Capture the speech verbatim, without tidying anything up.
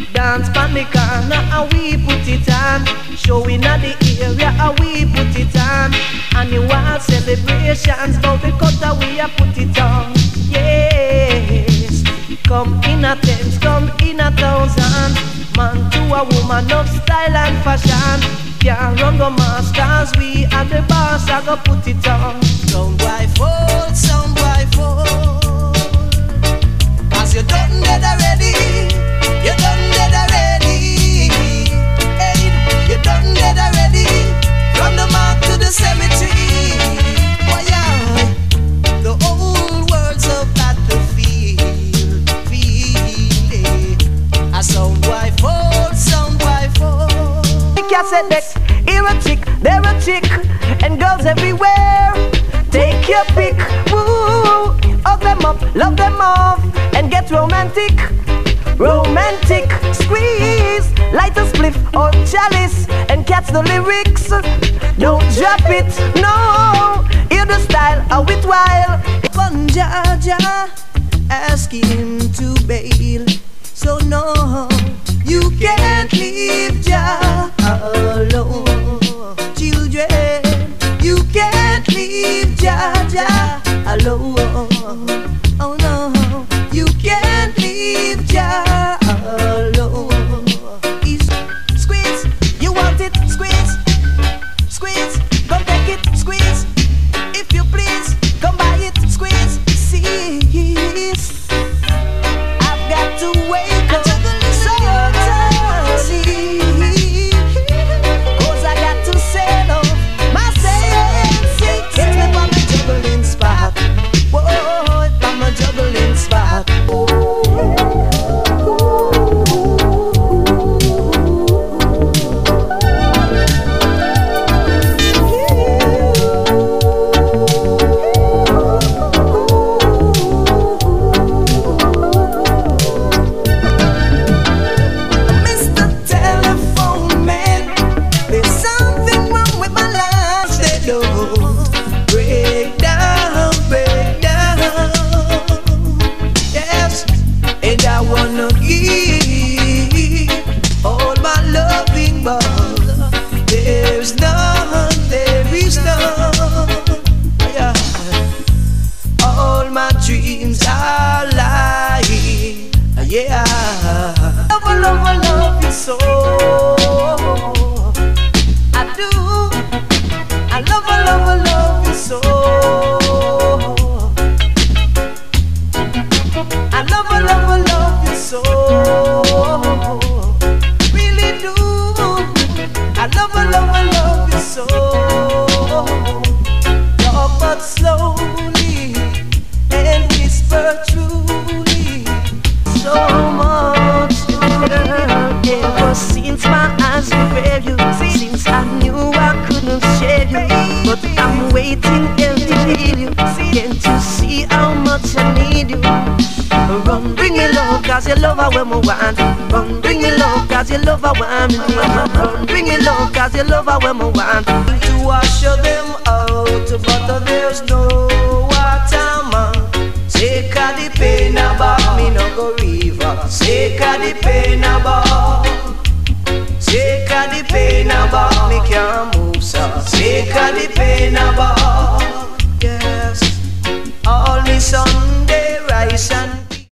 Dance pan the corner and we put it on. Showing at the area and we put it on. Annual celebrations, but the cutter we a put it on. Yes, come in a tens, come in a thousand. Man to a woman of style and fashion. Can't run the masters, we and the boss I go put it on. Some boy fall, some boy fall. Cause you done dead already. You done dead already. Hey, you done dead already. From the mark to the cemetery. Oh yeah, the old world's of battlefield. Feel, a sound boy fall, sound boy fall. Cassette deck, here a chick, there a chick, and girls everywhere. Take your pick, woo, hug them up, love them off, and get romantic. Romantic, squeeze, light a spliff or chalice, and catch the lyrics. Don't drop it, no. Hear the style, how it while. Fun Jaja, ask him to bail. So no, you can't leave Jah alone. Children, you can't leave Jah Jah alone. Oh no, you can't leave Jah alone. He's squeeze, you want it, squeeze, squeeze, come take it, squeeze. If you please, come buy it, squeeze, seize. I've got to wake up so early, cause I got to settle my senses. Get me from the juggling spot. Whoa, from a juggling spot. Yeah, love, love, love you so. I do. I love, love, love you so. I love, love, love you so. Really do. I love, love, love you so. Talk but slowly and whisper truly. So much, girl, ever since my eyes were you. Since I knew I couldn't share you, but I'm waiting here to hear you. Can't you see how much I need you? Run, bring me love, cause you love her when we want. Run, bring me love, cause you love her when we want. Run, bring me love, cause you love her when we want. To wash them out, but there's no water, man. Take a the pain about me, no go river. Take a the pain about. Take a the pain about me, can't move, sir. Take a the pain about.